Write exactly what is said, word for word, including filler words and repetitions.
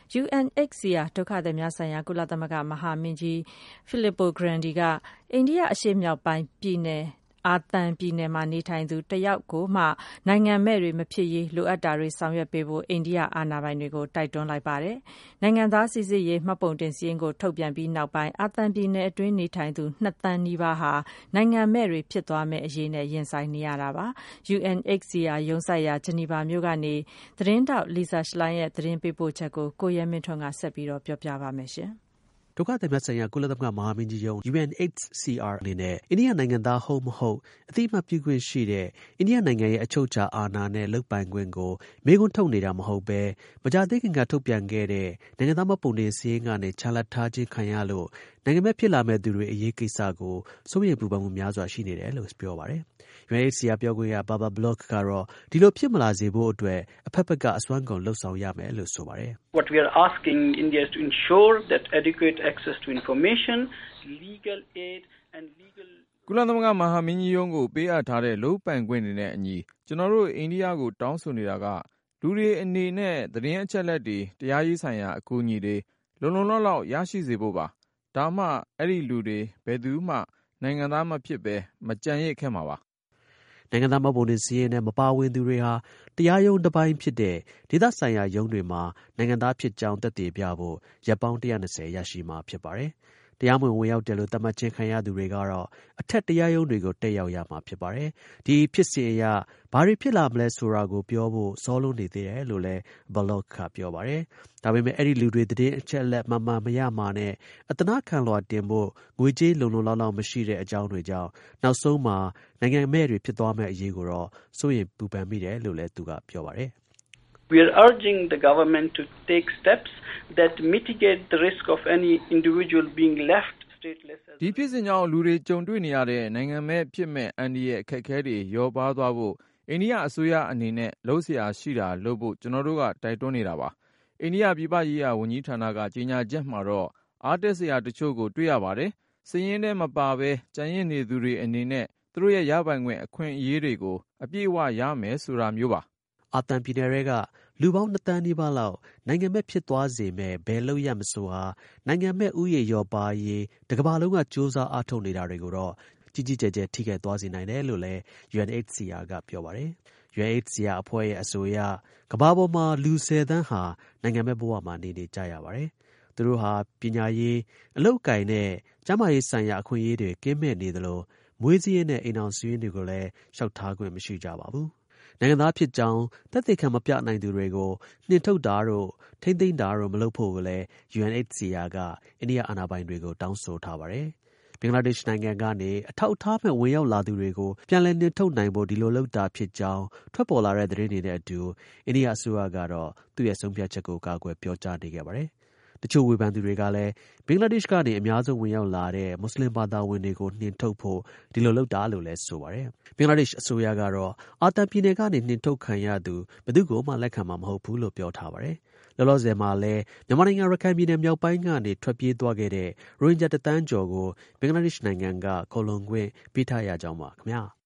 U N H C R ဒုက္ခသည်များဆိုင်ရာကုလသမဂ္ဂမဟာမင်းကြီး Filippo Grandi ကအိန္ဒိယအရှေ့မြောက်ပိုင်းပြည်နယ်အာသံပြည်နယ်မှာနေထိုင်သူတယောက်ကိုမှနိုင်ငံမဲ့တွေမဖြစ်ရေးလိုအပ်တာတွေဆောင်ရွက်ပေးဖို့အိန္ဒိယအာဏာပိုင်တွေကိုတိုက်တွန်းလိုက်ပါတယ်။နိုင်ငံသားစိစစ်ရေးမှတ်ပုံတင်စာရင်းကိုထုတ်ပြန်ပြီးနောက်ပိုင်းအာသံပြည်နယ်အတွင်းနေထိုင်သူနှစ်သန်းနီးပါးဟာနိုင်ငံမဲ့တွေဖြစ်သွားမယ့်အရေးနဲ့ရင်ဆိုင်နေရတာပါ။ U N H C R ရုံးစိုက်ရာဂျနီဗာမြို့ကနေသတင်းတောက် Lisa Schlein ရဲ့သတင်းပေးပို့ချက်ကိုကိုရဲမင်းထွန်းကဆက်ပြီးပြောပြပါမယ်။ဒုက္ခသည်များဆိုင်ရာကုလသမဂ္ဂမဟာမင်းကြီးရုံး U N H C R အနေနဲ့အိန္ဒိယနိုင်ငံသားဟုတ်မဟုတ်အသိအမှတ်ပြုခွင့်ရှိတဲ့အိန္ဒိယနိုင်ငံရဲ့အချုပ်အခြာအာဏာနဲ့လုပ်ပိုင်ခွင့်ကိုမေးခွန်းထုတ်နေတာမဟုတ်ဘဲမကြာသေးခင်ကထုတ်ပြန်ခဲ့တဲ့နိုင်ငံသားမှတ်ပုံတင်စာရင်းကနေချန်လှပ်ထားခြင်းခံရလို့နိုင်ငံမဲ့ဖြစ်လာမယ့်သူတွေအရေးကိစ္စကိုစိုးရိမ်ပူပန်မှုများစွာရှိနေတယ်လို့ပြောပါတယ်။ U N H C R ပြောခွင့်ရ Babar Baloch ကတော့ဒီလိုဖြစ်မလာစေဖို့အတွက်အဖက်ဖက်ကအစွမ်းကုန်လုပ်ဆောင်ရမယ်လို့ဆိုပါတယ်။ What we are asking India is to ensure that adequate access to information, legal aid and legal ကုလသမဂ္ဂမဟာမင်းကြီးရုံးကိုပေးအပ်ထားတဲ့လုပ်ပိုင်ခွင့်တွေနဲ့အညီကျွန်တော်တို့အိန္ဒိယကိုတောင်းဆိုနေတာကလူတွေအနေနဲ့သတင်းအချက်အလက်တွေတရားရေးဆိုင်ရာအကူအညီတွေလုံလုံလောက်လောက်ရရှိစေဖို့ပါ။ဒါမှအဲ့ဒီလူတွေဘယ်သူမှနိုင်ငံသားမဖြစ်ဘဲမကြံရစ်ခဲ့မှာပါ။နိုင်ငံသားမှတ်ပုံတင်စာရင်းနဲ့မပါဝင်သူတွေဟာတရားရုံးတစ်ပိုင်းဖြစ်တဲ့ဒေသဆိုင်ရာရုံးတွေမှာနိုင်ငံသားဖြစ်ကြောင်းသက်သေပြဖို့ရက်ပေါင်းone hundred twentyရရှိမှာဖြစ်ပါတယ်။တရားမဝင်ဝင်ရောက်တယ်လို့သတ်မှတ်ခြင်းခံရသူတွေကတော့အထက်တရားရုံးတွေကိုတက်ရောက်ရမှာဖြစ်ပါတယ်။ဒီဖြစ်စဉ်အရဘာတွေဖြစ်လာမလဲဆိုတာကိုပြောဖို့စောလွန်းနေသေးတယ်လို့လည်း Baloch ကပြောပါတယ်။ဒါပေမဲ့အဲ့ဒီလူတွေသတင်းအချက်အလက်မှန်မှန်မရမှာနဲ့အသနာခံလွှာတင်ဖို့ငွေကြေးလုံလုံလောက်လောက်မရှိတဲ့အကြောင်းတွေကြောင့်နောက်ဆုံးမှာနိုင်ငံမဲ့တွေဖြစ်သွားမယ့်အရေးကိုတော့စိုးရိမ်ပူပန်မိတယ်လို့လည်းသူကပြောပါတယ်။ We are urging the government to take steps that mitigate the risk of any individual being left stateless. ဒီဖြစ်စဉ်ကြောင့်လူတွေကြုံတွေ့နေရတဲ့နိုင်ငံမဲ့ဖြစ်မဲ့အန္တရာယ်အခက်အခဲတွေရောပါသွားဖို့အိန္ဒိယအစိုးရအနေနဲ့လှုပ်ရှားရှိတာလုပ်ဖို့ကျွန်တော်တို့ကတိုက်တွန်းနေတာပါ။အိန္ဒိယပြည်ပရေးရာဝန်ကြီးဌာနကကြေညာချက်မှာတော့အားတက်စရာတချို့ကိုတွေ့ရပါတယ်။စည်ရင်းထဲမပါဘဲကြံရစ်နေသူတွေအနေနဲ့သူတို့ရဲ့ရပိုင်ခွင့်အခွင့်အရေးတွေကိုအပြည့်အဝရမယ်ဆိုတာမျိုးပါ။အာသံပြည်နယ်တွေကလူပေါင်းနှစ်သန်းနီးပါးလောက်နိုင်ငံမဲ့ဖြစ်သွားစေမဲ့ဘယ်လို့ရမဆိုဟာနိုင်ငံမဲ့ဥယေရောပါရေးတကမ္ဘာလုံးကစူးစမ်းအားထုတ်နေတာတွေကိုတော့ကြီးကြီးကျယ်ကျယ်ထိခိုက်သွားစေနိုင်တယ်လို့လည်း U N H C R ကပြောပါတယ်။ U N H C R အဖွဲ့ရဲ့အဆိုအရကမ္ဘာပေါ်မှာလူဆယ်သန်းဟာနိုင်ငံမဲ့ဘဝမှာနေနေကြရပါတယ်။သူတို့ဟာပညာရေးအလုပ်အကိုင်နဲ့ကျန်းမာရေးဆိုင်ရာအခွင့်အရေးတွေကင်းမဲ့နေသလိုမွေးစည်းရေးနဲ့အိမ်အောင်စည်းတွေကိုလည်းလျှောက်ထားခွင့်မရှိကြပါဘူး။နိုင်ငံသားဖြစ်ကြောင်းသက်သေခံမပြနိုင်သူတွေကိုနှင်ထုတ်တာတို့ထိမ့်သိမ်းတာတို့မလုပ်ဖို့ကိုလည်း U N H C R ကအိန္ဒိယအာဏာပိုင်တွေကိုတောင်းဆိုထားပါတယ်။ဘင်္ဂလားဒေ့ရှ်နိုင်ငံကနေအထောက်အထားမဲ့ဝင်ရောက်လာသူတွေကိုပြန်လည်နှင်ထုတ်နိုင်ဖို့ဒီလိုလုပ်တာဖြစ်ကြောင်းထွက်ပေါ်လာတဲ့သတင်းတွေနဲ့အတူအိန္ဒိယအစိုးရကတော့သူ့ရဲ့ဆုံးဖြတ်ချက်ကိုကာကွယ်ပြောကြားနေခဲ့ပါတယ်။တချို့ဝေဖန်သူတွေကလည်းဘင်္ဂလားဒေ့ရှ်ကနေအများဆုံးဝင်ရောက်လာတဲ့မွတ်စလင်ဘာသာဝင်တွေကိုနှင်ထုတ်ဖို့ဒီလိုလုပ်တာလို့လည်းဆိုပါတယ်။ဘင်္ဂလားဒေ့ရှ်အစိုးရကတော့အာသံပြည်နယ်ကနေနှင်ထုတ်ခံရသူဘယ်သူကိုမှလက်ခံမှာမဟုတ်ဘူးလို့ပြောထားပါတယ်။လောလောဆယ်မှာလည်းမြန်မာနိုင်ငံရခိုင်ပြည်နယ်မြောက်ပိုင်းကနေထွက်ပြေးသွားခဲ့တဲ့ရိုဟင်ဂျာတစ်သန်းကျော်ကိုဘင်္ဂလားဒေ့ရှ်နိုင်ငံကခိုလှုံခွင့်ပေးထားရကြောင်းပါခင်ဗျာ။